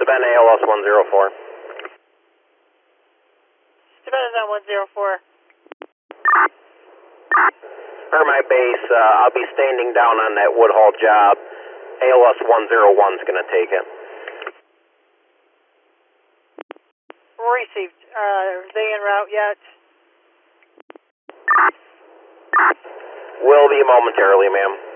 Savannah ALS 104. Savannah's on 104. For my base, I'll be standing down on that Woodhall job. ALS 101's going to take it. Received. Are they en route yet? Will be momentarily, ma'am.